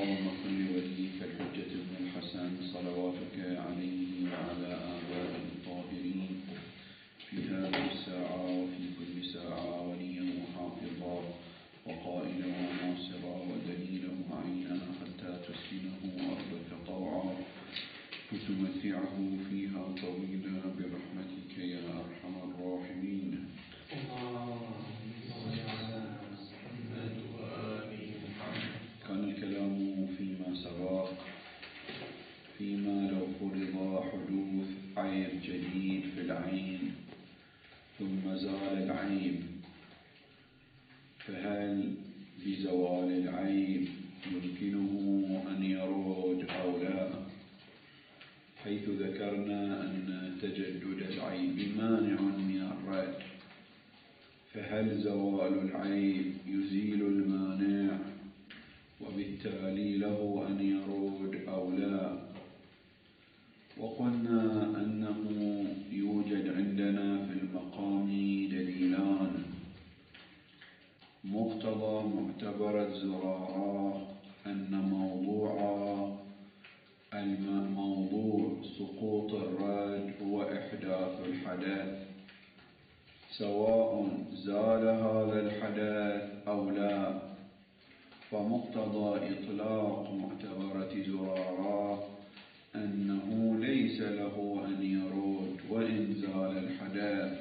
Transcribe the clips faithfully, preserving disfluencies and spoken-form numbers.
اللهم صل وليك الحجة بن الحسن صلواتك عليه وعلى آبائه الطاهرين في هذه الساعة وفي كل ساعة وليا وحافظا وقائلا وناصرا ودليلا وعينا حتى تسكنه أرضك طوعا وتمتعه فيها طويلا برحمتك يا أرحم الراحمين. كان الكلام فيما سبق فيما لو فرض حدوث عيب جديد في العين ثم زال العيب، فهل بزوال العيب يمكنه أن يرد أو لا؟ حيث ذكرنا أن تجدد العيب مانع من الرد، فهل زوال العيب يزيل المانع وبالتالي له أن يرد أو لا؟ وقلنا أنه يوجد عندنا في المقام دليلان: مقتضى معتبر الزرارة أن موضوع الموضوع سقوط الرد هو إحداث الحدث، سواء زال هذا الحدث أو لا. فمقتضى إطلاق معتبرة زرارة أنه ليس له أن يرد وإن زال الحدث،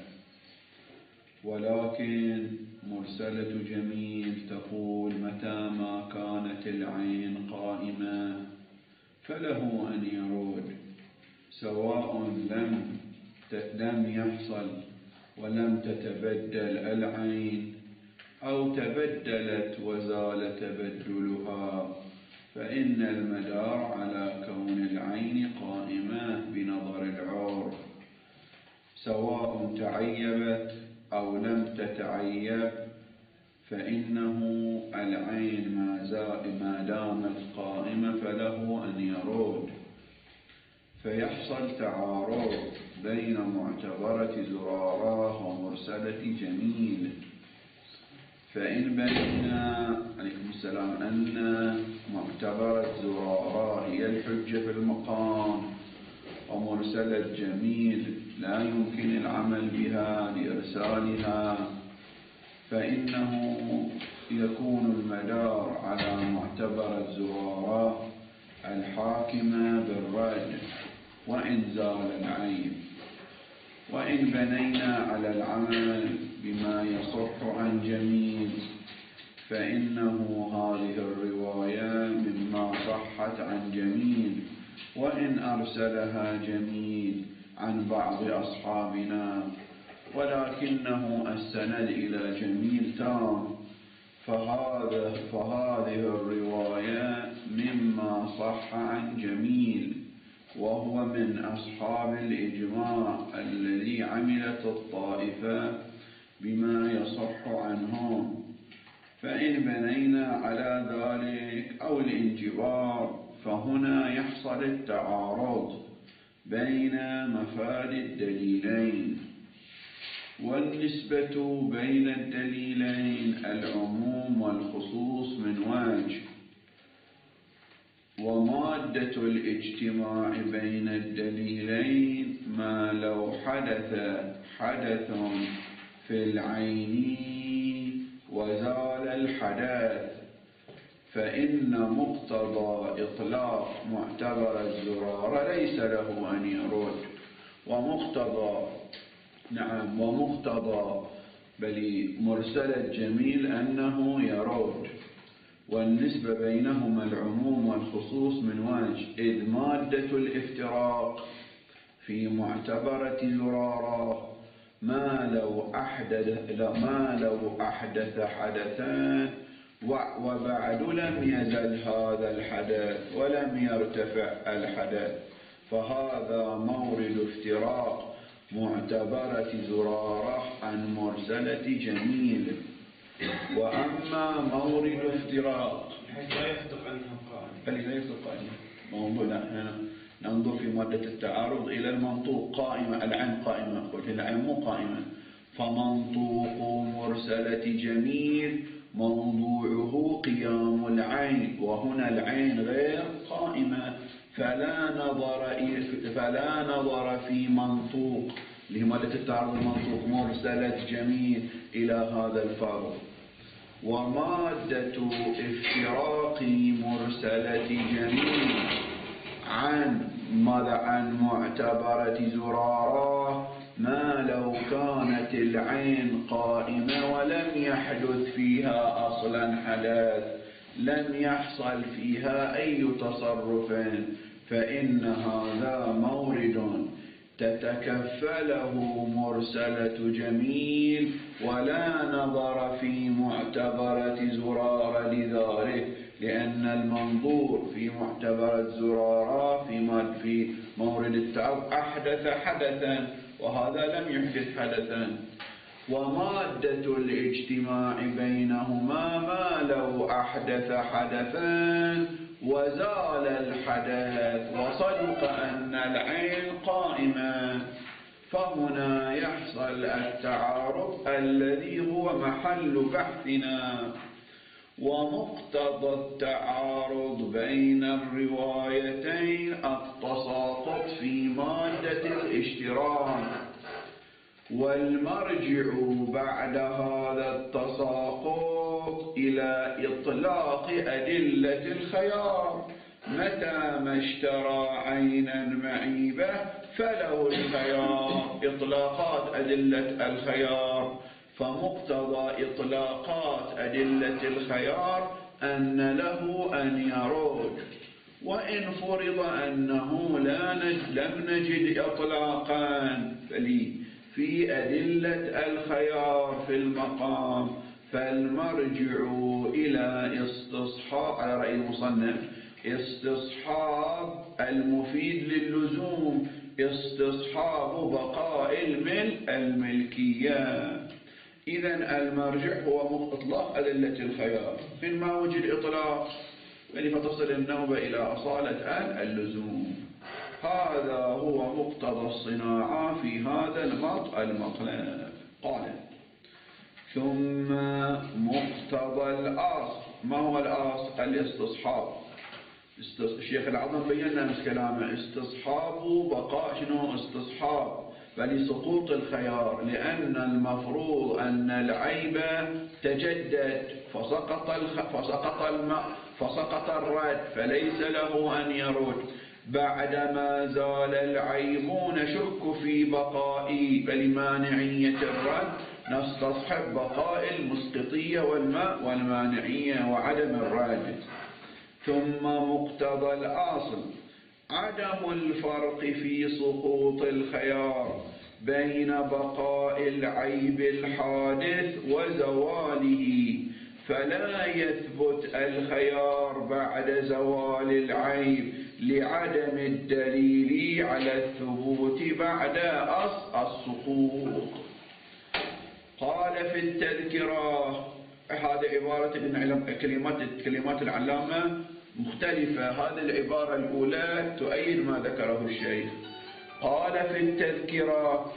ولكن مرسلة جميل تقول متى ما كانت العين قائمة فله أن يرد، سواء لم لم يحصل ولم تتبدل العين أو تبدلت وزال تبدلها، فإن المدار على كون العين قائمة بنظر العرف، سواء تعيبت أو لم تتعيب، فإنه العين ما دامت قائمة فله أن يرد. فيحصل تعارض بين معتبرة زرارة ومرسلة جميل. فإن بينا عليكم السلام أن معتبرة زرارة هي الحجة في المقام ومرسلة جميل لا يمكن العمل بها لإرسالها، فإنه يكون المدار على معتبرة زرارة الحاكمة بالرد وإن زال العيب. وإن بنينا على العمل بما يصح عن جميل، فإنه هذه الرواية مما صحت عن جميل وإن أرسلها جميل عن بعض أصحابنا، ولكنه السند إلى جميل تام، فهذا فهذه الرواية مما صح عن جميل، وهو من أصحاب الإجماع الذي عملت الطائفة بما يصح عنهم. فإن بنينا على ذلك أو الانجبار، فهنا يحصل التعارض بين مفاد الدليلين، والنسبة بين الدليلين العموم والخصوص من وجه، ومادة الاجتماع بين الدليلين ما لو حدث حدث في العين وزال الحدث، فإن مقتضى إطلاق معتبر الزرارة ليس له أن يرد، ومقتضى نعم ومقتضى بل مرسلة جميل أنه يرد، والنسبة بينهما العموم والخصوص من وجه، إذ مادة الافتراق في معتبرة زرارة ما لو أحدث ما لو أحدث حدثان وبعد لم يزل هذا الحدث ولم يرتفع الحدث، فهذا مورد افتراق معتبرة زرارة عن مرسلة جميل. وأما مورد افتراق لا يصدق عنها قائم بل لا يصدق قائمة موضوع، نحن ننظر في مادة التعارض إلى المنطوق قائمة، العين قائمة، قلت العين مو قائمة، فمنطوق مرسلة جميل موضوعه قيام العين العين، وهنا العين غير قائمة، فلا نظر فلا نظر في منطوق اللي هي مادة التعارض المنطوق مرسلة جميل إلى هذا الفرض. ومادة افتراق مرسلة جميل عن ماذا عن معتبرة زرارة ما لو كانت العين قائمة ولم يحدث فيها أصلا حدث، لم يحصل فيها أي تصرف، فإن هذا مورد تتكفله مرسلة جميل ولا نظر في معتبرة زرارة لذلك، لأن المنظور في معتبرة زرارة في في مورد التعارض أحدث حدثا، وهذا لم يحدث حدثا. ومادة الاجتماع بينهما ما لو أحدث حدثا وزال الحدث وصدق أن العين قائمة، فهنا يحصل التعارض الذي هو محل بحثنا. ومقتضى التعارض بين الروايتين التساقط في مادة الاشتراك، والمرجع بعد هذا التساقط إلى إطلاق أدلة الخيار، متى ما اشترى عينا معيبة فله الخيار، إطلاقات أدلة الخيار. فمقتضى إطلاقات أدلة الخيار أن له أن يرد، وإن فرض أنه لا نجد لم نجد إطلاقا فلي في أدلة الخيار في المقام، فالمرجع إلى استصحاب على رأي المصنف استصحاب المفيد للزوم، استصحاب بقاء الملك الملكية. إذن المرجع هو إطلاق أدلة الخيار، إن ما وجد إطلاق فتصل النوبة إلى أصالة اللزوم. هذا هو مقتضى الصناعة في هذا المطلب. قال ثم مقتضى الأصل. ما هو الأصل؟ الاستصحاب. الشيخ العظم بينا من كلامه استصحاب بقاء شنو استصحاب فلسقوط الخيار، لأن المفروض أن العيب تجدد فسقط الخ... فسقط الم... فسقط الرد، فليس له أن يرد. بعدما زال العيب نشك في بقاء، فلمانعية الرد نستصحب بقاء المسقطية والماء والمانعية وعدم الرد. ثم مقتضى الأصل عدم الفرق في سقوط الخيار بين بقاء العيب الحادث وزواله، فلا يثبت الخيار بعد زوال العيب لعدم الدليل على الثبوت بعد السقوط. قال في التذكرة، هذه عبارة ابن كلمات كلمات العلامة مختلفة، هذه العبارة الأولى تؤيد ما ذكره الشيخ. قال في التذكرة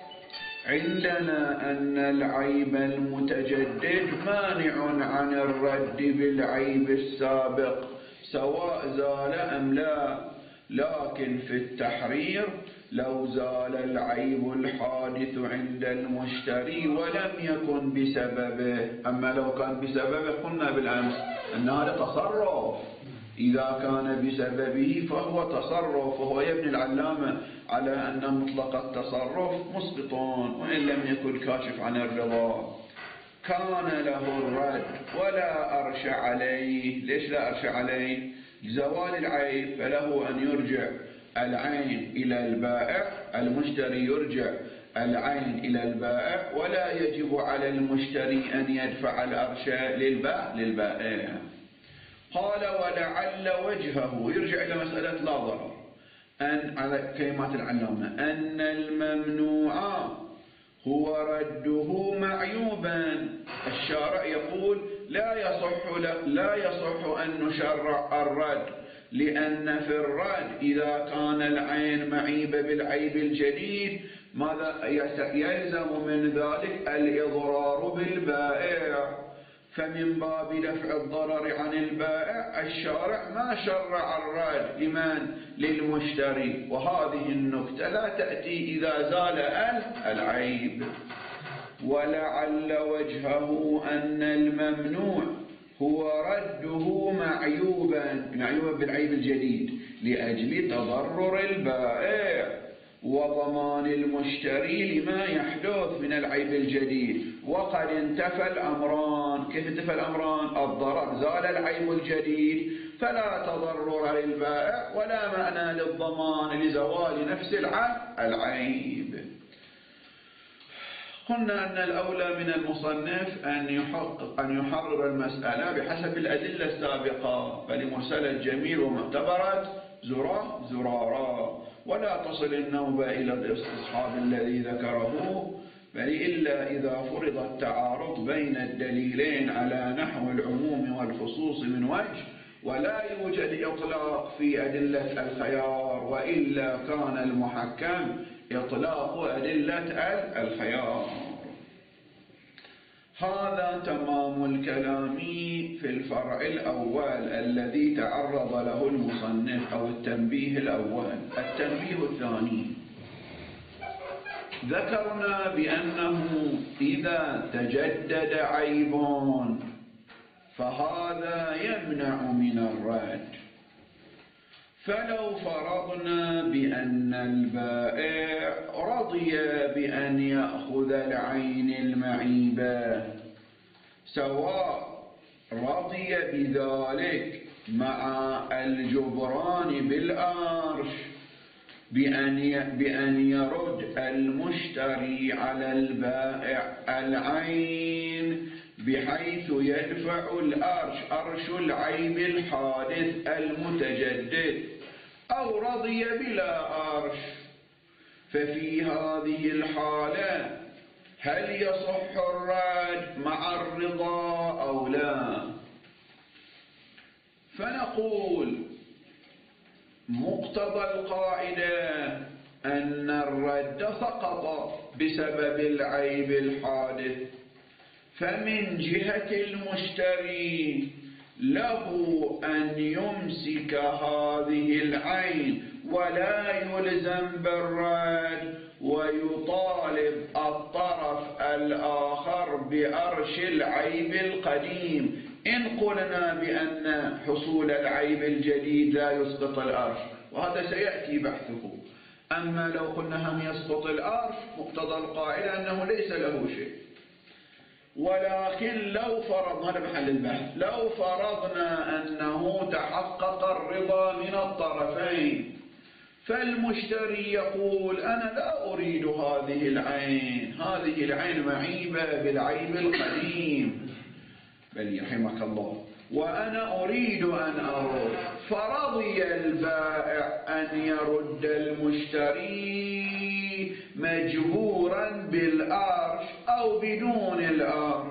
عندنا أن العيب المتجدد مانع عن الرد بالعيب السابق سواء زال أم لا، لكن في التحرير لو زال العيب الحادث عند المشتري ولم يكن بسببه، أما لو كان بسببه قلنا بالأمس أن هذا تصرف، إذا كان بسببه فهو تصرف، وهو يبني العلامة على أن مطلق التصرف مسقط وإن لم يكن كاشف عن الرضا. كان له الرد ولا أرش عليه. ليش لا أرش عليه؟ لزوال العيب، فله أن يرجع العين إلى البائع، المشتري يرجع العين إلى البائع، ولا يجب على المشتري أن يدفع الأرش للبائع. قال ولعل وجهه، يرجع إلى مسألة لا ضرر، أن على كلمات العلامة أن الممنوع هو رده معيوبا. الشارع يقول لا يصح لا يصح أن نشرع الرد، لأن في الرد إذا كان العين معيبة بالعيب الجديد ماذا يلزم من ذلك؟ الإضرار بالبائع، فمن باب دفع الضرر عن البائع الشارع ما شرع الرد لمن؟ للمشتري، وهذه النكتة لا تأتي إذا زال العيب. ولعل وجهه أن الممنوع هو رده معيوبا معيوبا بالعيب الجديد لأجل تضرر البائع وضمان المشتري لما يحدث من العيب الجديد، وقد انتفى الأمران. كيف انتفى الأمران؟ الضرر زال العيب الجديد فلا تضرر للبائع ولا معنى للضمان لزوال نفس العيب. قلنا أن الأولى من المصنف أن يحقق أن يحرر المسألة بحسب الأدلة السابقة، فلمرسلة الجميل ومعتبرة زرا زرارا، ولا تصل النوبة إلى الاستصحاب الذي ذكره، بل إلا إذا فرض التعارض بين الدليلين على نحو العموم والخصوص من وجه، ولا يوجد إطلاق في أدلة الخيار، وإلا كان المحكم إطلاق أدلة الخيار. هذا تمام الكلام في الفرع الأول الذي تعرض له المصنف أو التنبيه الأول. التنبيه الثاني، ذكرنا بأنه إذا تجدد عيب فهذا يمنع من الرد. فلو فرضنا بأن البائع رضي بأن يأخذ العين المعيبة، سواء رضي بذلك مع الجبران بالأرش بأن بأن يرد المشتري على البائع العين بحيث يدفع الأرش أرش العيب الحادث المتجدد، أو رضي بلا أرش، ففي هذه الحالة هل يصح الرد مع الرضا أو لا؟ فنقول مقتضى القاعدة أن الرد سقط بسبب العيب الحادث، فمن جهة المشتري له أن يمسك هذه العين ولا يلزم بالرد، ويطالب الطرف الآخر بأرش العيب القديم، إن قلنا بأن حصول العيب الجديد لا يسقط الأرش، وهذا سيأتي بحثه. أما لو قلنا هم يسقط الأرش، مقتضى القاعدة أنه ليس له شيء. ولكن لو فرضنا، هذا محل البحث، لو فرضنا أنه تحقق الرضا من الطرفين، فالمشتري يقول أنا لا أريد هذه العين، هذه العين معيبة بالعيب القديم، بل رحمك الله، وأنا أريد أن أرد. فرضي البائع أن يرد المشتري مجبورا بالأرش أو بدون الأرش،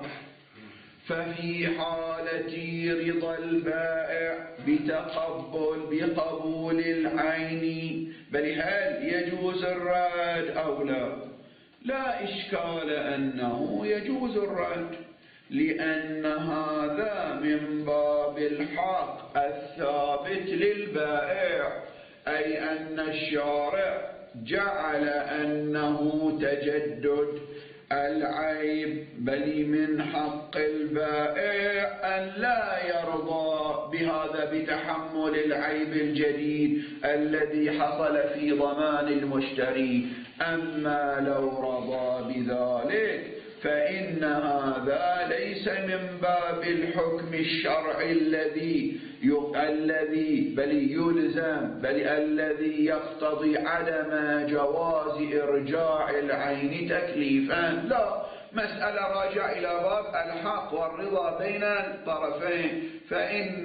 ففي حالة رضا البائع بتقبل بقبول العين، بل هل يجوز الرد أو لا؟ لا إشكال أنه يجوز الرد، لأن هذا من باب الحق الثابت للبائع، أي أن الشارع جعل أنه تجدد العيب، بل من حق البائع أن لا يرضى بهذا بتحمل العيب الجديد الذي حصل في ضمان المشتري. أما لو رضى بذلك فإن هذا ليس من باب الحكم الشرعي الذي الذي بل يلزم بل الذي يقتضي عدم جواز إرجاع العين تكليفا، لا، مسألة راجع إلى باب الحق والرضا بين الطرفين، فإن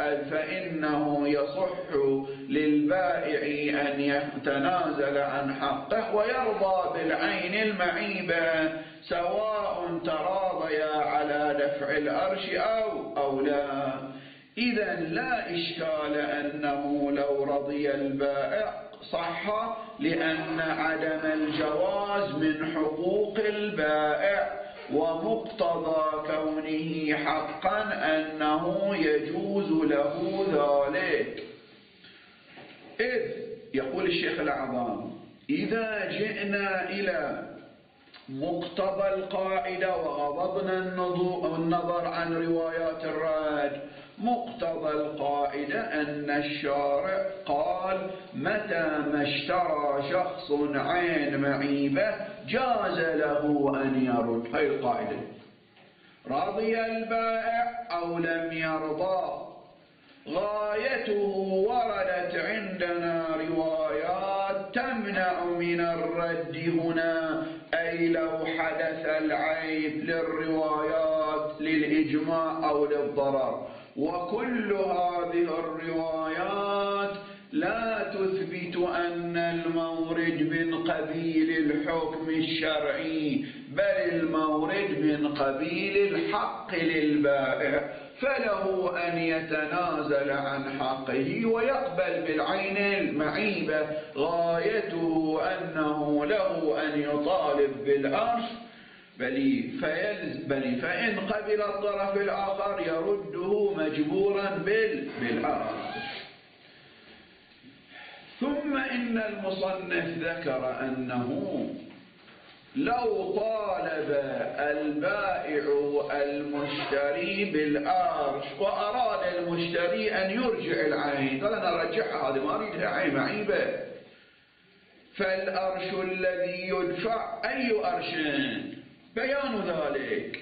فإنه يصح للبائع أن يتنازل عن حقه ويرضى بالعين المعيبة، سواء تراضيا على دفع الأرش أو أو لا. إذا لا إشكال أنه لو رضي البائع صح، لأن عدم الجواز من حقوق البائع، ومقتضى كونه حقا أنه يجوز له ذلك. إذ يقول الشيخ الأعظم إذا جئنا إلى مقتضى القاعدة وغضضنا النظر عن روايات الرد، مقتضى القاعدة أن الشارع قال متى ما اشترى شخص عين معيبة جاز له أن يرد. هاي القاعدة، رضي البائع أو لم يرضى. غايته وردت عندنا روايات تمنع من الرد هنا، أي لو حدث العيب للروايات للإجماع أو للضرر، وكل هذه الروايات لا تثبت أن المورد من قبيل الحكم الشرعي، بل المورد من قبيل الحق للبائع، فله أن يتنازل عن حقه ويقبل بالعين المعيبة. غايته أنه له أن يطالب بالأرش، بل, بل فإن قبل الطرف الآخر يرده مجبورا بالأرش. ثم إن المصنف ذكر أنه لو طالب البائع المشتري بالأرش وأراد المشتري أن يرجع العين، قال أنا أرجعها، هذه ما أريدها عين معيبة، فالأرش الذي يدفع أي أرش؟ بيان ذلك.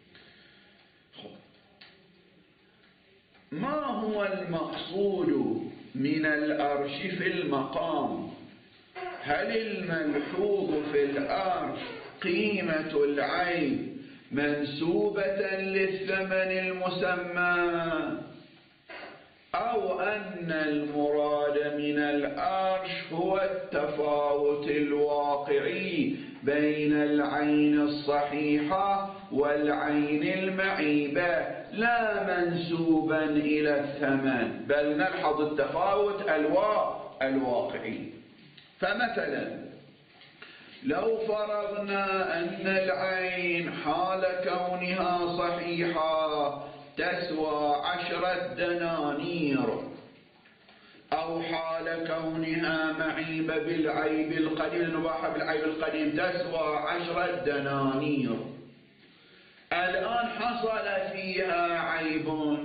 ما هو المقصود من الأرش في المقام؟ هل الملحوظ في الأرش قيمة العين منسوبة للثمن المسمى، أو أن المراد من الأرش هو التفاوت الواقعي بين العين الصحيحة والعين المعيبة لا منسوبا إلى الثمن، بل نلحظ التفاوت الواقعي. فمثلا لو فرضنا أن العين حال كونها صحيحة تسوى عشرة دنانير، أو حال كونها معيبة بالعيب القديم، المباحة بالعيب القديم تسوى عشرة دنانير، الآن حصل فيها عيب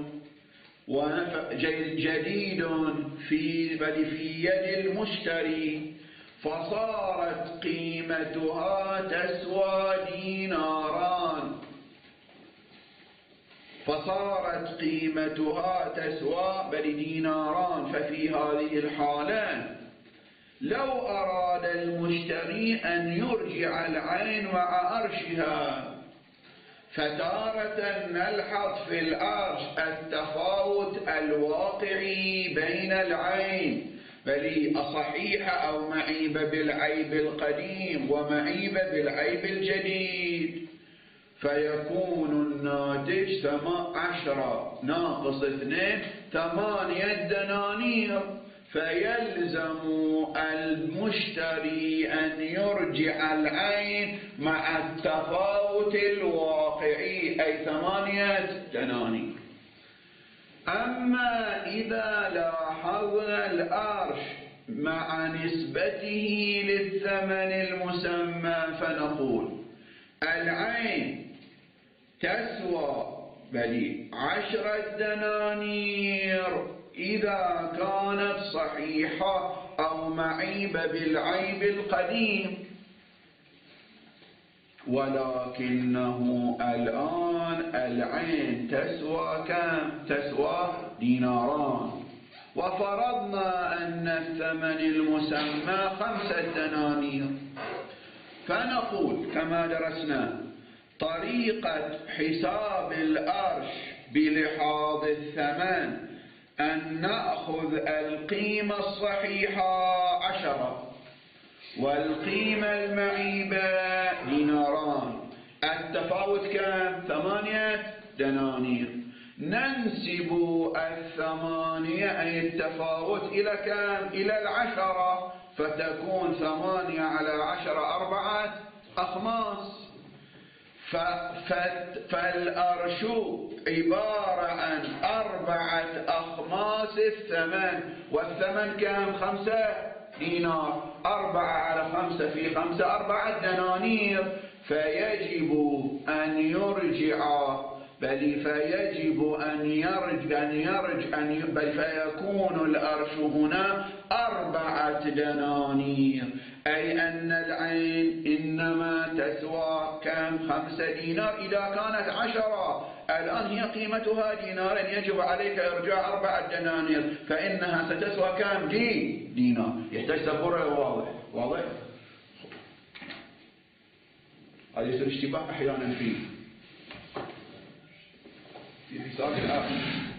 جديد في بل في يد المشتري، فصارت قيمتها تسوى ديناران، فصارت قيمتها تسوى بل ديناران. ففي هذه الحالة لو أراد المشتري أن يرجع العين مع أرشها، فتارة نلحظ في الأرش التفاوت الواقعي بين العين، بل أصحيحة أو معيبة بالعيب القديم ومعيبة بالعيب الجديد، فيكون الناتج عشرة ناقص اثنين ثمانية دنانير، فيلزم المشتري أن يرجع العين مع التفاوت الواقعي أي ثمانية دنانير. أما إذا لاحظنا الأرش مع نسبته للثمن المسمى فنقول العين تسوى بل عشرة دنانير إذا كانت صحيحة أو معيبة بالعيب القديم، ولكنه الآن العين تسوى كم؟ تسوى ديناران، وفرضنا أن الثمن المسمى خمسة دنانير، فنقول كما درسنا طريقة حساب الأرش بلحاظ الثمن أن نأخذ القيمة الصحيحة عشرة والقيمة المعيبة ديناران، التفاوت كم؟ ثمانية دنانير، ننسب الثمانية أي التفاوت إلى كم؟ إلى العشرة، فتكون ثمانية على عشرة أربعة أخماس، فالأرش عبارة عن أربعة أخماس الثمن، والثمن كم؟ خمسة دينار. أربعة على خمسة في خمسة أربعة دنانير. فيجب أن يرجع بل فيجب أن يرجع أن يرجع أن بل فيكون الأرش هنا أربعة دنانير، أي أن العين إنما تسوى كم؟ خمسة دينار إذا كانت عشرة. الآن هي قيمتها دينارين، يجب عليك إرجاع أربعة دنانير، فإنها ستسوى كم؟ دي دينار. يحتاج سبورة واضح واضح. هذا يصير اشتباه أحيانا فيه في حساب الآخر.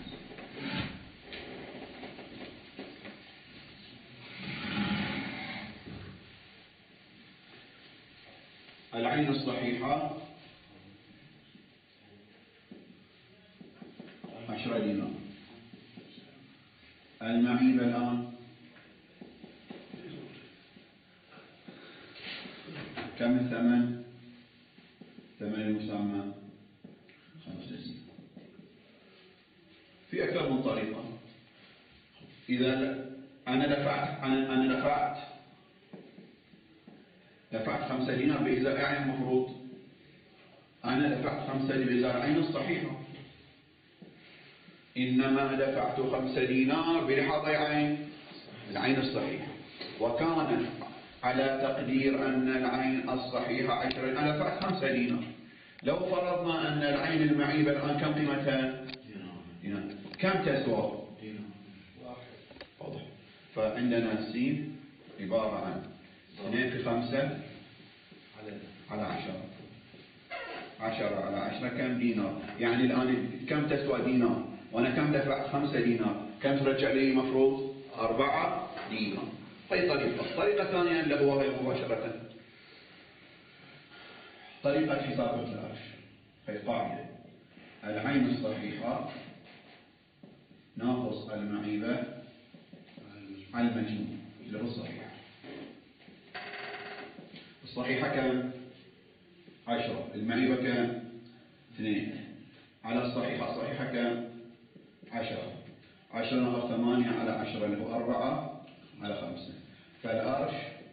العين الصحيحة عشرة دينار. المعيبة الآن كم الثمن؟ ثمن المسمى خمسة دينار. في أكثر من طريقة. إذا أنا دفعت أنا أنا دفعت دفعت خمسة دينار بإزاء عين المفروض، أنا دفعت خمسة دينار بإزاء العين الصحيحة، إنما دفعت خمسة دينار بلحاظ عين العين الصحيحة، وكان على تقدير أن العين الصحيحة عشرة. أنا دفعت خمسة دينار. لو فرضنا أن العين المعيبة الآن كم قيمتها؟ دينار. كم تسوى؟ دينار واضح. فعندنا السين عبارة عن اثنين في خمسة على عشرة. عشرة على عشرة كم؟ دينار. يعني الآن كم تسوى دينار؟ وأنا كم دفعت؟ خمسة دينار. كم ترجع لي مفروض؟ أربعة دينار. هي طريقة. طريقة ثانية اللي هو غير مباشرة، طريقة حساب الأرش. هي قاعدة: العين الصحيحة ناقص المعيبة على المجموع اللي هو الصحيح. الصحيحة كم؟ عشرة. المعيبة كم؟ اثنين. على الصحيحة الصحيحة كم؟ عشرة. عشرة ناقص ثمانية على عشرة اللي هو أربعة على خمسة. فالأرش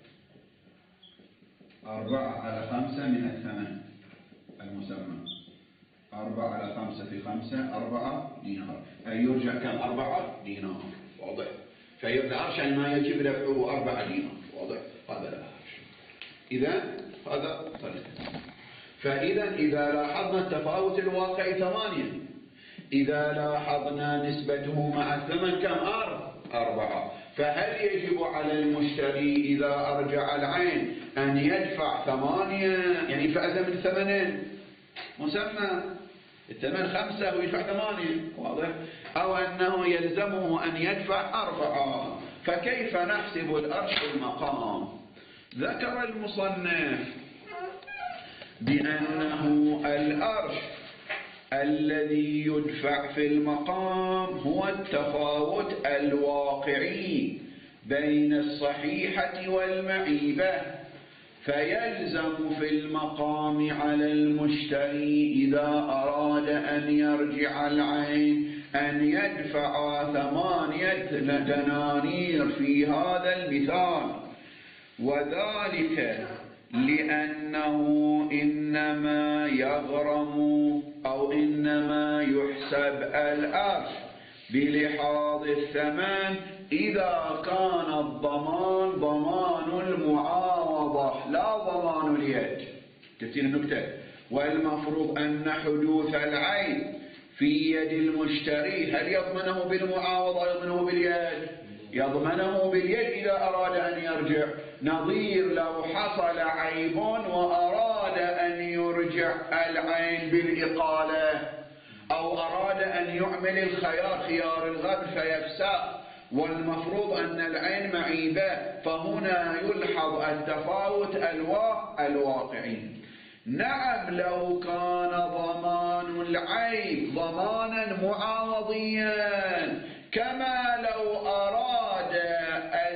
أربعة على خمسة من الثمن المسمى. أربعة على خمسة في خمسة أربعة دينار، أي يرجع كم؟ أربعة دينار. واضح. فالأرش ما يجب دفعه أربعة دينار. واضح. هذا الأرش. إذا هذا طريقة. فإذا إذا لاحظنا التفاوت الواقعي ثمانية، إذا لاحظنا نسبته مع الثمن كم؟ أربعة. فهل يجب على المشتري إذا أرجع العين أن يدفع ثمانية، يعني فأذا من ثمنين مسمى الثمن خمسة ويدفع ثمانية؟ واضح. أو أنه يلزمه أن يدفع أربعة؟ فكيف نحسب الأرش في المقام؟ ذكر المصنف بأنه الأرش الذي يدفع في المقام هو التفاوت الواقعي بين الصحيحة والمعيبة، فيلزم في المقام على المشتري إذا أراد أن يرجع العين أن يدفع ثمانية دنانير في هذا المثال، وذلك لأنه إنما يغرم أو إنما يحسب الأرش بلحاظ الثمن إذا كان الضمان ضمان المعاوضة لا ضمان اليد. تفسير النكتة: والمفروض أن حدوث العين في يد المشتري هل يضمنه بالمعاوضة يضمنه باليد؟ يضمنه باليد إذا أراد أن يرجع. نظير لو حصل عيب وأراد أن يرجع العين بالإقالة، أو أراد أن يعمل الخيار خيار الغبن فيفسق، والمفروض أن العين معيبة، فهنا يلحظ التفاوت الواقعي. نعم لو كان ضمان العيب ضمانا معاوضيا، كما لو أراد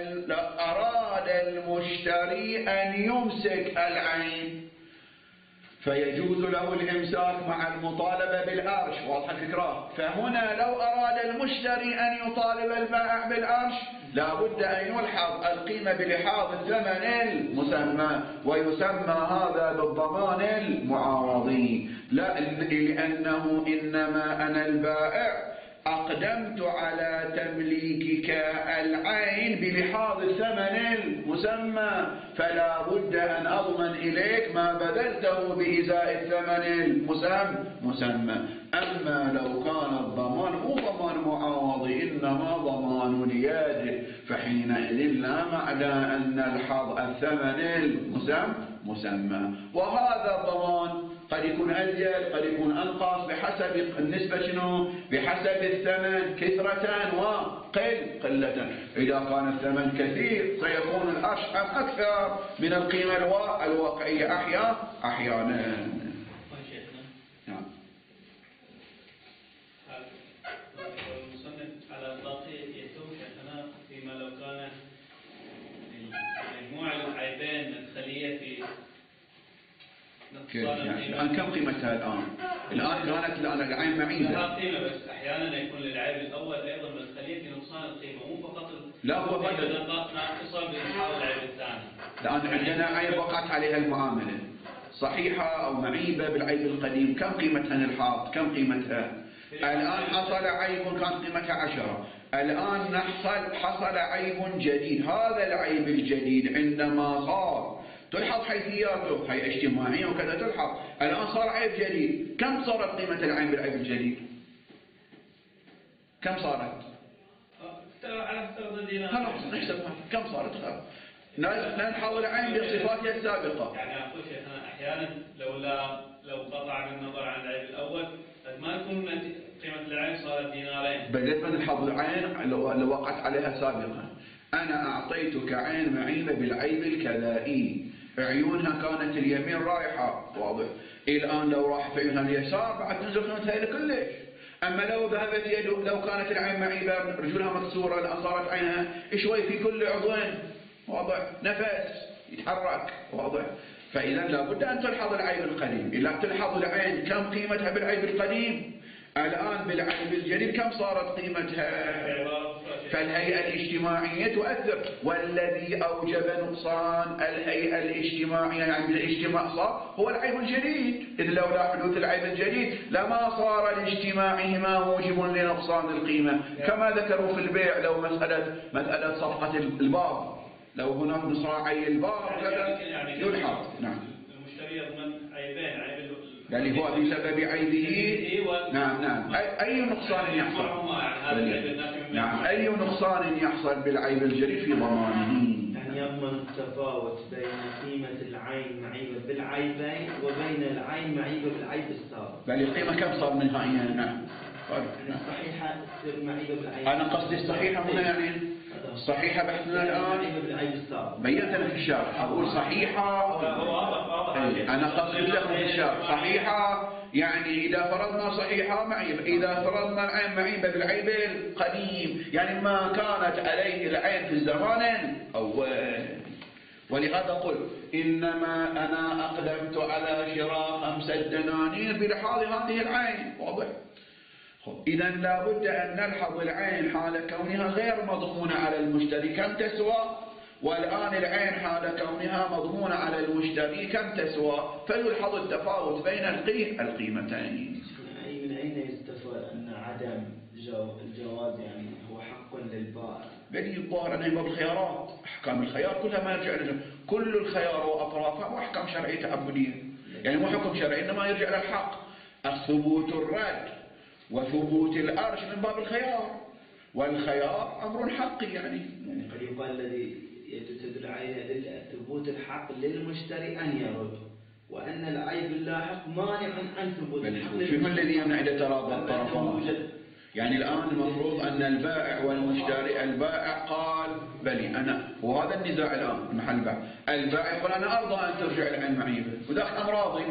أراد المشتري أن يمسك العين فيجوز له الإمساك مع المطالبة بالأرش. واضح الفكرة؟ فهنا لو أراد المشتري أن يطالب البائع بالأرش لا بد أن يلحظ القيمة بلحاظ الثمن المسمى، ويسمى هذا بالضمان المعاوضي. لا، لأنه إنما أنا البائع أقدمت على تمليكك العين بلحاظ الثمن المسمى، فلا بد أن أضمن إليك ما بذلته بإزاء الثمن المسمى. أما لو كان الضمان مو ضمان معاوضي إنما ضمان اليد، فحينئذ لا معنى أن نلحظ الثمن المسمى. وهذا الضمان قد يكون أزيد قد يكون أنقص بحسب النسبة شنو؟ بحسب الثمن كثرة وقل قلة. إذا كان الثمن كثير سيكون الأشحم أكثر من القيمة الواقعية أحيانا أحيانا. نعم. المصنف على الباقي يتوم شيخنا فيما لو كان مجموع العيبين مدخلية في يعني الآن كم قيمتها الآن؟ الآن كانت الآن العين معيبة. لها قيمة بس أحيانا يكون للعيب الأول أيضا مدخلية في نقصان القيمة، مو فقط لا هو بدل ناقصة بإنحاء العيب الثاني. الآن عندنا عيب وقعت عليها المعاملة صحيحة أو معيبة بالعيب القديم، كم قيمتها نلحظ؟ كم قيمتها؟ الآن حصل عيب كان قيمتها عشرة، الآن نحصل حصل عيب جديد. هذا العيب الجديد عندما صار تلحظ حيثياته، هي اجتماعية وكذا تلحظ. الآن صار عيب جديد، كم صارت قيمة العين بالعيب الجديد؟ كم صارت؟ على حسب دينار. خلاص نحسبها كم صارت. خلاص نلحظ العين بصفاتها السابقة. يعني أقول شيخنا أحيانا لولا لو قطع بالنظر عن العيب الأول ما تكون قيمة العين صارت دينارين. بدأت من نلحظ العين لو وقعت عليها سابقا. أنا أعطيتك عين معيبة بالعيب الكذائي، عيونها كانت اليمين رايحة، واضح. الآن لو راح في عيونها اليسار بعد تنزل قيمتها كلش. أما لو ذهبت يده، لو كانت العين معيبة رجلها مكسورة الآن صارت عينها شوي في كل عضوين، واضح، نفس يتحرك، واضح. فإذا لابد أن تلحظ العيب القديم. إلا تلحظ العين كم قيمتها بالعيب القديم، الآن بالعيب الجديد كم صارت قيمتها. فالهيئة الاجتماعية تؤثر، والذي أوجب نقصان الهيئة الاجتماعية يعني بالاجتماع صار هو العيب الجديد، إذ لولا حدوث العيب الجديد لما صار لاجتماعهما موجب لنقصان القيمة. كما ذكروا في البيع لو مسألة مسألة صفقة الباب، لو هناك مصراعي الباب كذا يلحظ. نعم. المشتري يضمن عيبين، عيب يعني هو بسبب عيبه. نعم نعم. أي نقصان يحصل. نعم أي نقصان يحصل بالعيب الجديد في ضمانه. يعني يضمن التفاوت بين قيمة العين معيبة بالعيبين وبين العين معيبة بالعيب السابق. بل القيمة كم صار نهائيا؟ نعم. الصحيحة تصير معيبة بالعيب. أنا قصدي الصحيحة هنا يعني صحيحة بحثنا الآن بينت لك في الشارع. أقول صحيحة، أنا قصدي لكم في الشارع صحيحة يعني إذا فرضنا صحيحة معيبة، إذا فرضنا العين معيبة بالعيب القديم يعني ما كانت عليه العين في الزمان الأول. ولهذا قل إنما أنا أقدمت على شراء خمسة دنانير بلحاظ هذه العين، واضح. إذا لابد أن نلحظ العين حال كونها غير مضمونة على المشتري كم تسوى، والآن العين حال كونها مضمونة على المشتري كم تسوى، فيلحظ التفاوت بين القيمتين. من أين يستفاد أن عدم الجواز يعني هو حق للبائع؟ بدي الظاهر أنه باب الخيارات، أحكام الخيار كلها ما يرجع لها، كل الخيار وأطرافها وأحكام شرعية تعبدية، يعني مو حكم شرعي إنما يرجع للحق. الثبوت الرد وثبوت الأرش من باب الخيار، والخيار أمر حقي يعني. يعني قد يقال الذي تدل عليه ثبوت الحق للمشتري أن يرد، وأن العيب اللاحق مانع عن ثبوت الحق للمشتري. شنو الذي يمنع إذا تراضى الطرفان؟ يعني الآن المفروض أن البائع والمشتري، البائع قال بلي أنا، وهذا النزاع الآن محل البائع، البائع يقول أنا أرضى أن ترجع العين معيبة، وذاك أم راضي.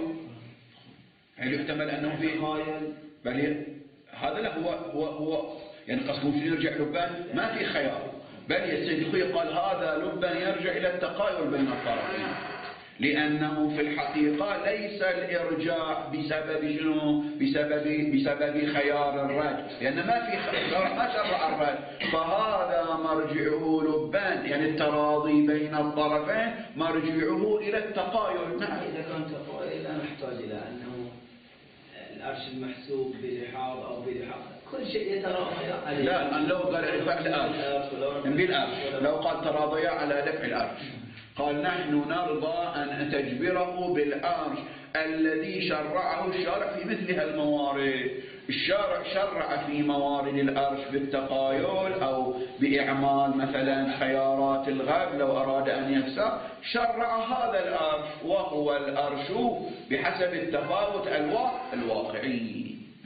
هل يحتمل أنه في خايل بل هذا لا هو هو هو يعني قصدهم شنو يرجع لبان ما في خيار، بل السيد الخوي قال هذا لبان يرجع إلى التقايل بين الطرفين، لأنه في الحقيقة ليس الإرجاع بسبب شنو؟ بسبب بسبب خيار الرد، لأن ما في خيار، ما شرع الرد، فهذا مرجعه لبان، يعني التراضي بين الطرفين مرجعه إلى التقايل. نعم. إذا كان تقايل لا نحتاج إلى أنه الأرش المحسوب بلحاظ أو بلحاظ، كل شيء يتراضى عليه. لا، الآن لو قال دفع الأرش بالأرش، لو قال تراضيا على دفع الأرش، قال نحن نرضى أن تجبره بالأرش الذي شرعه الشارع في مثل هالموارد. الشارع شرع في موارد الأرش بالتقايل أو بإعمال مثلا خيارات الغاب لو أراد أن يفسر، شرع هذا الأرش وهو الأرش بحسب التفاوت الواقعي.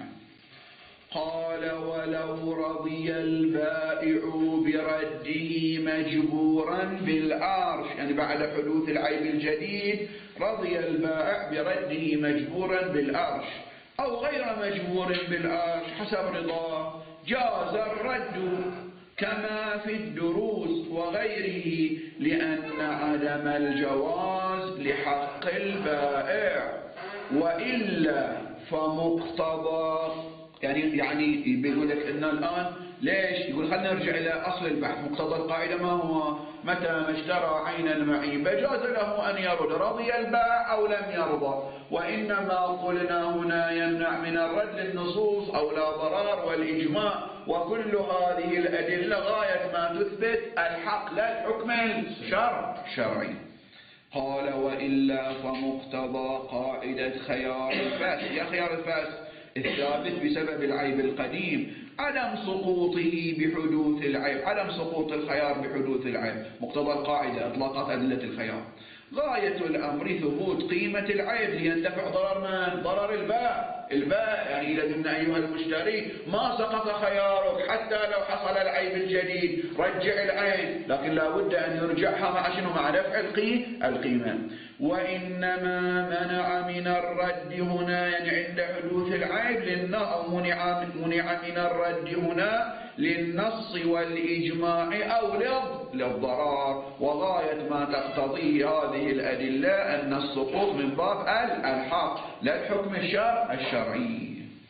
قال ولو رضي البائع برده مجبورا بالأرش، يعني بعد حدوث العيب الجديد رضي البائع برده مجبورا بالأرش أو غير مجبور بالأرش حسب رضاه، جاز الرد كما في الدروس وغيره، لأن عدم الجواز لحق البائع، وإلا فمقتضى، يعني يعني بيقول لك إن الآن ليش؟ يقول خلينا نرجع إلى أصل البحث. مقتضى القاعدة ما هو؟ متى ما اشترى عينا معيبة جاز له أن يرد، رضي البائع أو لم يرضى، وإنما قلنا هنا يمنع من الرد للنصوص أو لا ضرار والإجماع، وكل هذه الأدلة غاية ما تثبت الحق لا الحكم الشرعي. قال وإلا فمقتضى قاعدة خيار الفاسد، يا خيار الفاسد الثابت بسبب العيب القديم عدم سقوطه بحدوث العيب، عدم سقوط الخيار بحدوث العيب، مقتضى القاعدة إطلاقات أدلة الخيار. غاية الأمر ثبوت قيمة العيب ليندفع ضرر من؟ ضرر البائع. البائع يعني إذا قلنا أيها المشتري ما سقط خيارك حتى لو حصل العيب الجديد، رجع العين، لكن لا بد أن يرجعها مع شنو؟ مع دفع القيمة. وإنما منع من الرد هنا، يعني عند حدوث العيب للنص، أو منع منع من الرد هنا للنص والإجماع أو للضرار، وغاية ما تقتضيه هذه الأدلة أن السقوط من باب الحق لا الحكم الشرعي.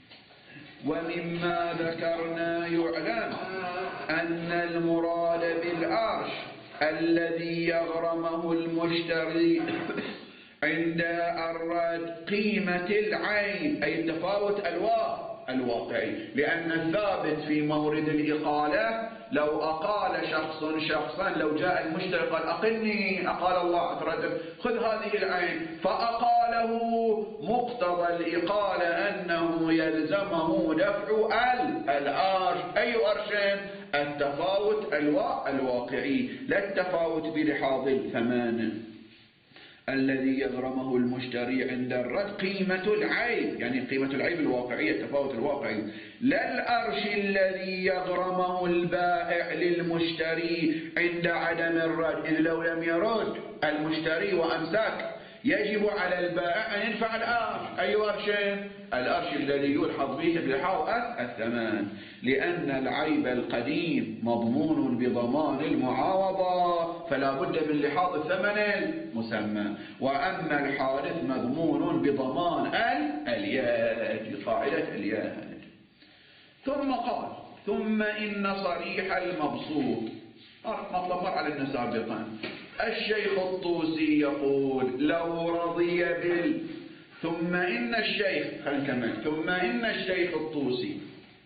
ومما ذكرنا يعلم أن المراد بالأرش الذي يغرمه المشتري عند الرد قيمة العين، أي التفاوت الواقعي، لأن الثابت في مورد الإقالة لو أقال شخص شخصا، لو جاء المشتري قال أقلني، أقال الله أتردد خذ هذه العين فأقاله، مقتضى الإقالة أنه يلزمه دفع الأرش. أي أرشين؟ التفاوت الواقعي، لا التفاوت بلحاظ الثمن. الذي يغرمه المشتري عند الرد قيمة العيب، يعني قيمة العيب الواقعية، التفاوت الواقعي، لا الأرش الذي يغرمه البائع للمشتري عند عدم الرد، إذ لو لم يرد المشتري وأمسك يجب على البائع أن يدفع الأرش. أي أرشين؟ الأرش الذي يلحظ به بلحاظ الثمن، لأن العيب القديم مضمون بضمان المعاوضة، فلا بد من لحاظ الثمن المسمى، وأما الحادث مضمون بضمان اليد، قاعدة اليد. ثم قال ثم إن صريح المبسوط، مطلب مر على سابقا، الشيخ الطوسي يقول لو رضي بال، ثم إن الشيخ، خلينا نكمل، ثم إن الشيخ الطوسي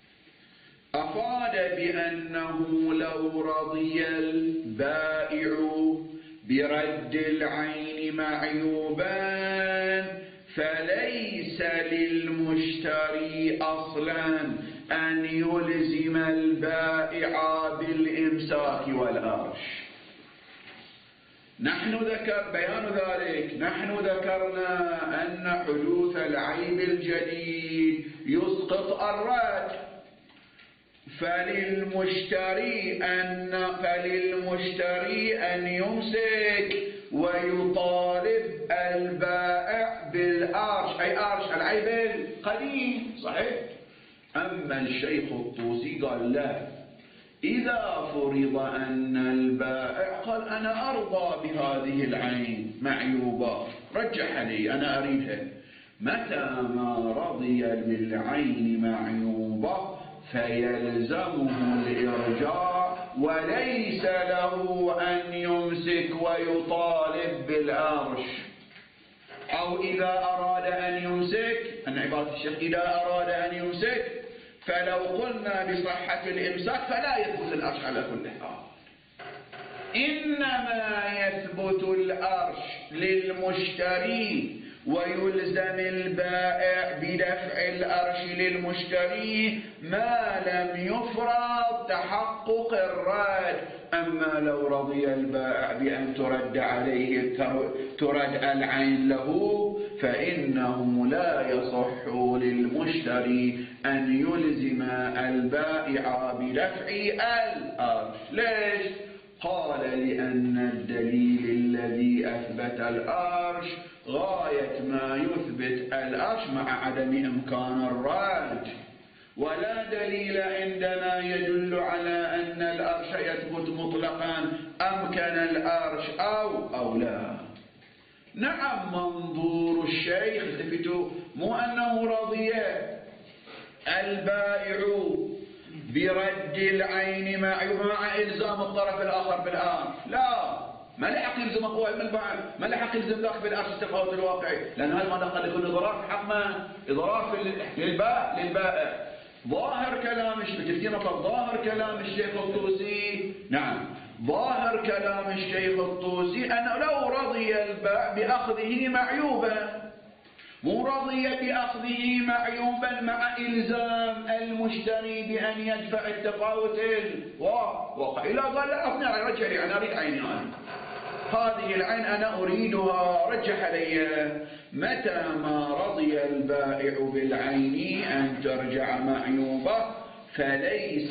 أفاد بأنه لو رضي البائع برد العين معيوبا فليس للمشتري أصلا أن يلزم البائع بالإمساك والأرش. نحن ذكر بيان ذلك، نحن ذكرنا أن حدوث العيب الجديد يسقط الرد، فللمشتري أن فللمشتري أن يمسك ويطالب البائع بالأرش، أي أرش العيب القديم، صحيح؟ أما الشيخ الطوسي قال لا، إذا فرض أن البائع قال أنا أرضى بهذه العين معيوبة رجعها لي أنا أريدها. متى ما رضي بالعين معيوبة فيلزمه الإرجاع وليس له أن يمسك ويطالب بالأرش. أو إذا أراد أن يمسك، أن عبارة الشيخ إذا أراد أن يمسك فلو قلنا بصحة الإمساك فلا يثبت الأرش على كل حال، إنما يثبت الأرش للمشتري ويلزم البائع بدفع الأرش للمشتري ما لم يفرض تحقق الرد. أما لو رضي البائع بأن ترد عليه ترد العين له فإنه لا يصح للمشتري أن يلزم البائع بدفع الأرش. ليش؟ قال لأن الدليل الذي أثبت الأرش غاية ما يثبت الأرش مع عدم إمكان الرد، ولا دليل عندنا يدل على أن الأرش يثبت مطلقا أمكن الأرش أو أو لا. نعم منظور الشيخ التفتوا مو أنه رضي البائع برد العين مع مع إلزام الطرف الآخر بالأرش، لا، ما لحق يلزم أقوى المنفعة، ما لحق يلزم ذاك بالأرش التفاوت الواقعي، لأن هذا ما دخل يكون إضرار في حق ما إضرار للبائع للبائع. ظاهر كلام الشيخ ظاهر كلام الشيخ الطوسي، نعم ظاهر كلام الشيخ الطوسي أنه لو رضي البائع بأخذه معيوبا، مو رضي بأخذه معيوبا مع إلزام المشتري بأن يدفع التفاوت الواقعي، لا قال لا أقنع رجع لي أنا أريد عيني هذه هذه العين أنا أريدها رجح علي. متى ما رضي البائع بالعين أن ترجع معيوبة فليس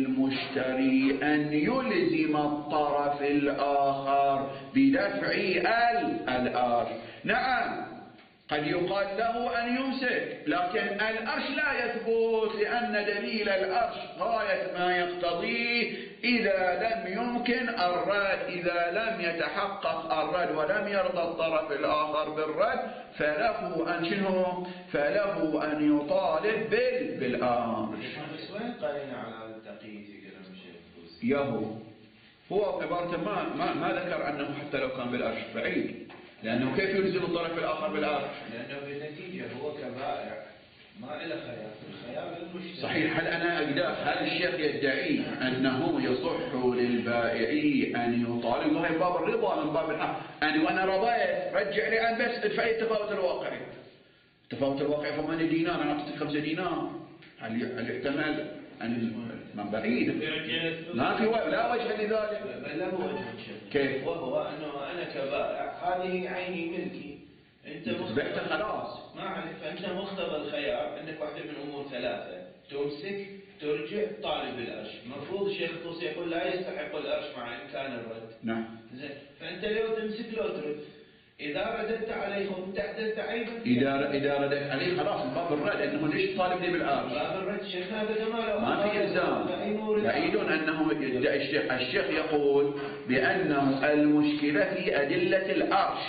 للمشتري أن يلزم الطرف الآخر بدفع الأرش. نعم قد يقال له أن يمسك، لكن الأرش لا يثبت لأن دليل الأرش غاية ما يقتضيه إذا لم يمكن الرد، إذا لم يتحقق الرد ولم يرضى الطرف الآخر بالرد فله أن شنو؟ فله أن يطالب بالأرش. وين قالنا على هذا التقييد في كلام الشيخ الطوسي؟ يهو هو عبارة ما, ما ما ذكر أنه حتى لو كان بالأرش بعيد، لأنه كيف يلزم الطرف الآخر بالأرش؟ لأنه بالنتيجة هو كبائع ما له خيار، الخيار للمشتري. صحيح. هل أنا أقدر هل الشيخ يدعي أنه يصح للبائع أن يطالب هاي باب الرضا من باب الحق، أنا وأنا رضيت رجع لي أن بس ادفع التفاوت الواقعي، التفاوت الواقعي ثمانية دينار أنا أعطيك خمسة دينار، هل هل يحتمل أن ما بعيد ما في لا وجه لذلك؟ بل له وجه كيف؟ وهو أنه أنا كبائع هذه عيني ملكي، أنت بعته خلاص ما عليك، فأنت مقتضى الخيار أنك واحدة من أمور ثلاثة، تمسك ترجع طالب الأرش. المفروض الشيخ الطوسي يقول لا يستحق الأرش مع إمكان الرد. نعم. زين، فأنت لو تمسك لو ترد، إذا رددت عليه وتحدثت عيبا، إذا إذا رددت عليه خلاص باب الرد أنه ليش طالب لي بالأرش؟ باب الرد شيخ هذا جماله ما في إلزام. بعيد أنه يدعي الشيخ الشيخ يقول بأنه المشكلة في أدلة الأرش،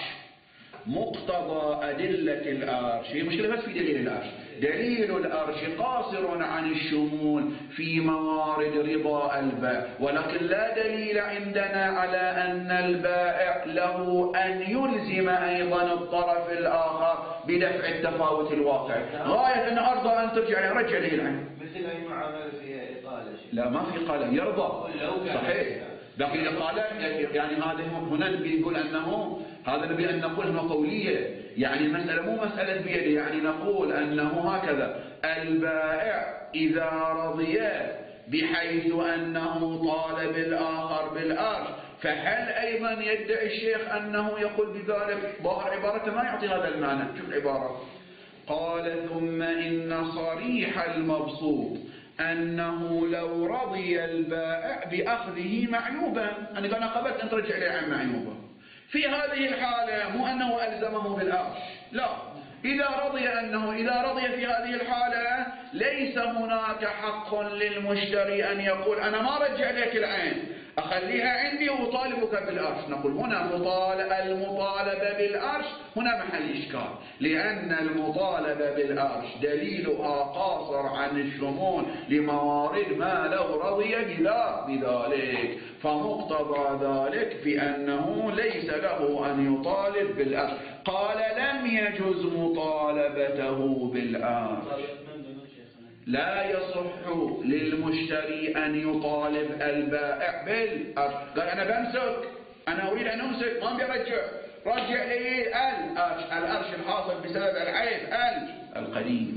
مقتضى أدلة الأرش هي مشكلة بس في دليل الأرش. دليل الأرش قاصر عن الشمول في موارد رضا البائع، ولكن لا دليل عندنا على أن البائع له أن يلزم أيضا الطرف الآخر بدفع التفاوت الواقعي. غاية أن أرضى أن ترجع لي رجع لي العين، مثل أي معاملة فيها إقالة. لا ما في إقالة، يرضى صحيح، لكن الإقالة يعني هذا هنا بيقول أنه هذا نبي أن نقول أنه قولية، يعني المسألة مو مسألة بيده، يعني نقول أنه هكذا البائع إذا رضي بحيث أنه طالب الآخر بالأرش، فهل أيضا يدعي الشيخ أنه يقول بذلك؟ ظاهر عبارته ما يعطي هذا المعنى. شوف العبارة، قال ثم إن صريح المبسوط أنه لو رضي البائع بأخذه معيوبا، أنا أنا قبلت أن ترجع لي عن معيوبا، في هذه الحالة مو أنه ألزمه بالأرش، لا، إذا رضي أنه إذا رضي في هذه الحالة ليس هناك حق للمشتري أن يقول أنا ما رجع لك العين، أخليها عندي وأطالبك بالأرش. نقول هنا المطالبة بالأرش هنا محل إشكال، لأن المطالبة بالأرش دليلها قاصر عن الشمول لموارد ما لو رضي بذلك، فمقتضى ذلك بأنه ليس له أن يطالب بالأرش. قال لم يجوز مطالبته بالأرش. لا يصح للمشتري أن يطالب البائع بالأرش. قال أنا بمسك، أنا أريد أن أمسك، ما بيرجع، رجع لي الأرش، الأرش الحاصل بسبب العيب القديم.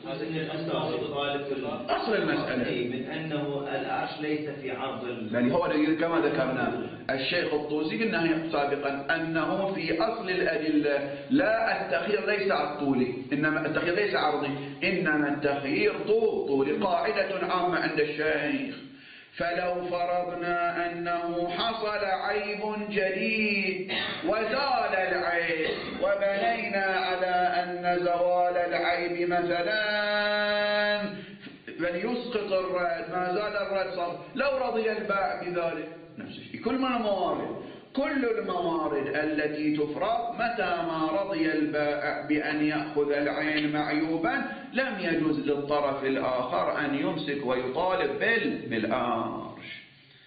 أصل المسألة من أنه الأرش ليس في عرض يعني هو كما ذكرنا الشيخ الطوسي قلنا سابقا أنه في أصل الأدلة لا التخيير ليس عطولي، إنما التخيير ليس عرضي، إنما التخيير طول طول قاعدة عامة عند الشيخ. فلو فرضنا أنه حصل عيب جديد وزال العيب وبنينا على أن زوال العيب مثلا فليسقط الرد، ما زال الرد صار، لو رضي البائع بذلك نفس الشيء. كل ما الموارد كل الموارد التي تفرض متى ما رضي البائع بأن يأخذ العين معيوبا لم يجوز للطرف الآخر أن يمسك ويطالب بالأرش.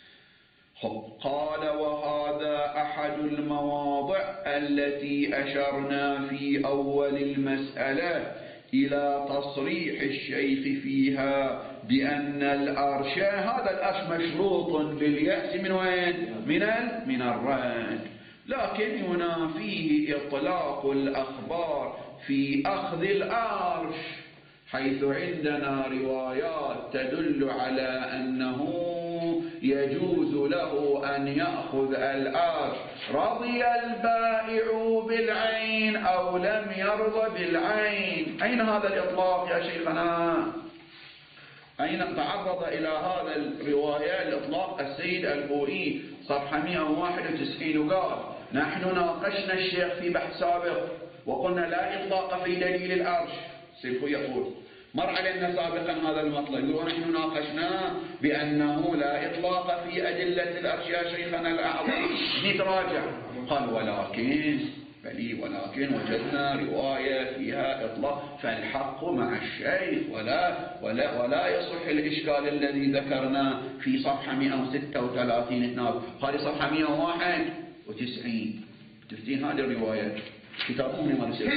قال وهذا أحد المواضع التي أشرنا في أول المسألة إلى تصريح الشيخ فيها بأن الأرش، هذا الأرش مشروط باليأس من وين؟ من من الرد، لكن ينافيه إطلاق الأخبار في أخذ الأرش، حيث عندنا روايات تدل على أنه يجوز له أن يأخذ الأرش رضي البائع بالعين أو لم يرضى بالعين. أين هذا الإطلاق يا شيخنا؟ أين تعرض إلى هذا الرواية الإطلاق السيد البوئي صفحة مئة وواحد وتسعين وقال نحن ناقشنا الشيخ في بحث سابق وقلنا لا إطلاق في دليل الأرش. سيفو يقول مر علينا سابقا هذا المطلب، ونحن ناقشنا بأنه لا إطلاق في أدلة الأرش يا شيخنا الأعظم، نتراجع. قال ولكن بلي ولكن وجدنا رواية فيها إطلاق، فالحق مع الشيخ ولا ولا ولا يصح الإشكال الذي ذكرنا في صفحة مئة وستة وثلاثين هناك. هذه صفحة مئة وواحد وتسعين تفتين هذه الرواية. كتابهم ما نسيت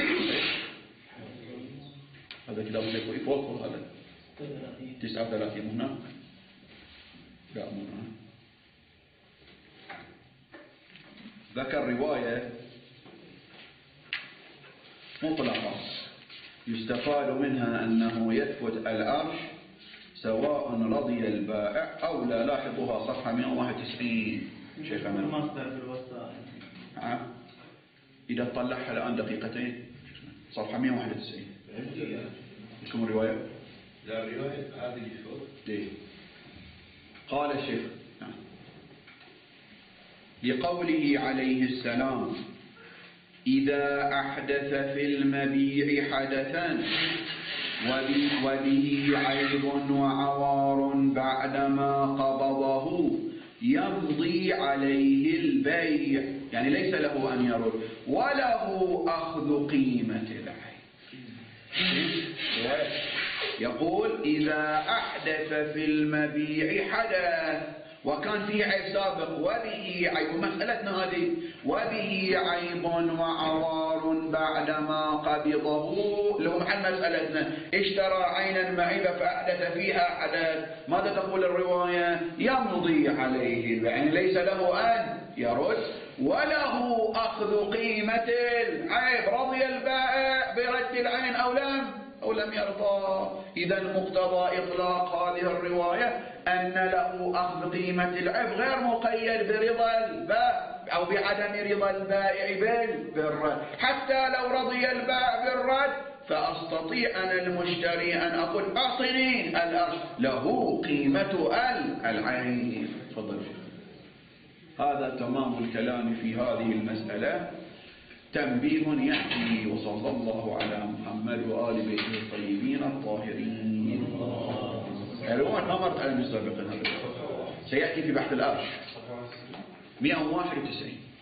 هذا كتاب سيكون فوق هذا تسعة وثلاثين هنا لا هنا ذكر رواية مطلقة يستفاد منها أنه يثبت الأرش سواء رضي البائع أو لا. لاحظوها صفحة مئة وواحد وتسعين شيخنا المصدر في الوسائل. نعم إذا طلعها الآن دقيقتين صفحة مئة وواحد وتسعين لكم الرواية؟ لا رواية هذه فوق. ليه؟ قال الشيخ نعم. لقوله عليه السلام إذا أحدث في المبيع حدثا وبه عيب وعوار بعدما قبضه يمضي عليه البيع، يعني ليس له أن يرد وله أخذ قيمة العين. يقول إذا أحدث في المبيع حدث وكان فيه عيب سابق وبه عيب، مسألتنا هذه وبه عيب وعوار بعدما قبضه لو محل مسألتنا اشترى عينا معيبة فأحدث فيها حدث، ماذا تقول الرواية؟ يمضي عليه، يعني ليس له أن يرد وله أخذ قيمة العيب، رضي البائع برد العين أو لم أو لم يرضى. إذا مقتضى إطلاق هذه الرواية أن له أخذ قيمة العيب غير مقيد برضا البائع أو بعدم رضا البائع بالرد. حتى لو رضي البائع بالرد فأستطيع أنا المشتري أن أقول أعطني الأرش له قيمة العين. تفضل. هذا تمام الكلام في هذه المسألة. تنبيه يأتي وصلى الله على محمد وآل بيته الطيبين الطاهرين. الروان ما مرت على المسابقين هذا سيأتي في بحث الأرش. مئة وواحد وتسعين.